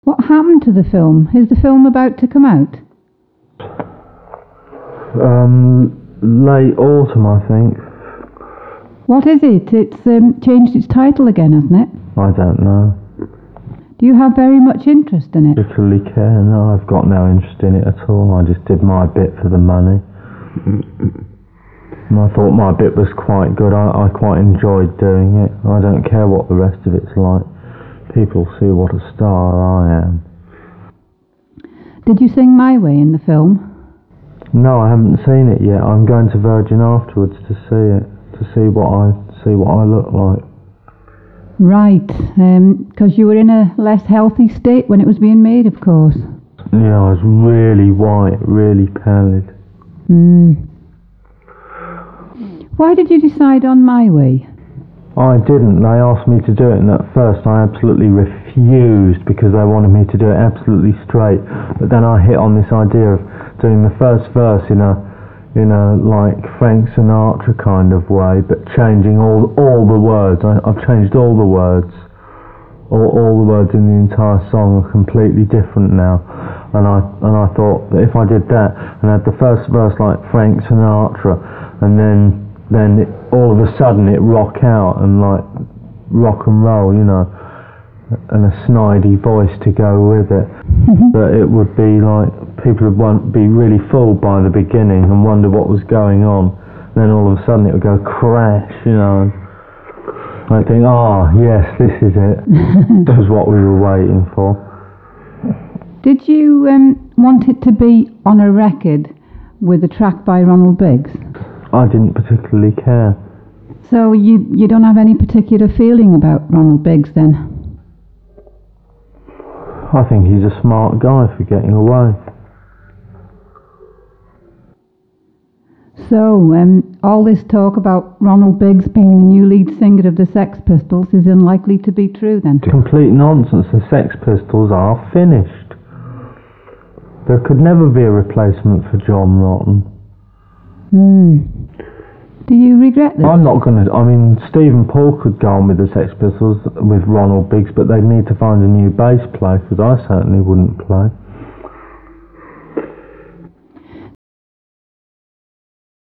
What happened to the film? Is the film about to come out? Late autumn, I think. What is it? It's changed its title again, hasn't it? I don't know. Do you have very much interest in it? Particularly care? No, I've got no interest in it at all. I just did my bit for the money. And I thought my bit was quite good. I quite enjoyed doing it. I don't care what the rest of it's like. People see what a star I am. Did you sing My Way in the film? No, I haven't seen it yet. I'm going to Virgin afterwards to see it, to see what I look like. Right, because you were in a less healthy state when it was being made, of course. Yeah, I was really white, really pallid. Why did you decide on My Way? I didn't. They asked me to do it, and at first I absolutely refused because they wanted me to do it absolutely straight. But then I hit on this idea of doing the first verse in a like Frank Sinatra kind of way, but changing all the words. I've changed all the words. All the words in the entire song are completely different now. And I thought that if I did that and had the first verse like Frank Sinatra, and then all of a sudden it rock out and like rock and roll, and a snidey voice to go with it, that it would be like people would be really fooled by the beginning and wonder what was going on. Then all of a sudden it would go crash, and I'd think, yes, this is it. This is what we were waiting for. Did you want it to be on a record with a track by Ronald Biggs? I didn't particularly care. So you don't have any particular feeling about Ronald Biggs then? I think he's a smart guy for getting away. So, all this talk about Ronald Biggs being the new lead singer of the Sex Pistols is unlikely to be true then? Complete nonsense. The Sex Pistols are finished. There could never be a replacement for John Rotten. Do you regret this? I'm not going to... Stephen Paul could go on with the Sex Pistols with Ronald Biggs, but they'd need to find a new bass player, because I certainly wouldn't play.